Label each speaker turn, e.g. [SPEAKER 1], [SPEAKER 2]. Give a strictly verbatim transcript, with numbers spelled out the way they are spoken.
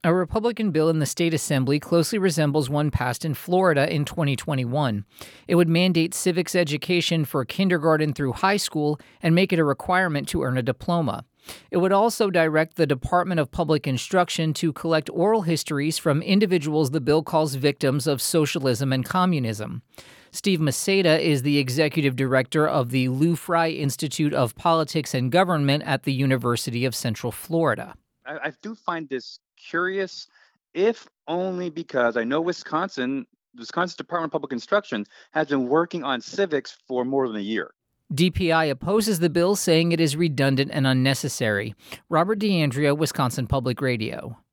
[SPEAKER 1] A Republican bill in the state assembly closely resembles one passed in Florida in twenty twenty-one. It would mandate civics education for kindergarten through high school and make it a requirement to earn a diploma. It would also direct the Department of Public Instruction to collect oral histories from individuals the bill calls victims of socialism and communism. Steve Maceda is the executive director of the Lou Fry Institute of Politics and Government at the University of Central Florida.
[SPEAKER 2] I, I do find this curious, if only because I know Wisconsin, Wisconsin Department of Public Instruction has been working on civics for more than a year.
[SPEAKER 1] D P I opposes the bill, saying it is redundant and unnecessary. Robert D'Andrea, Wisconsin Public Radio.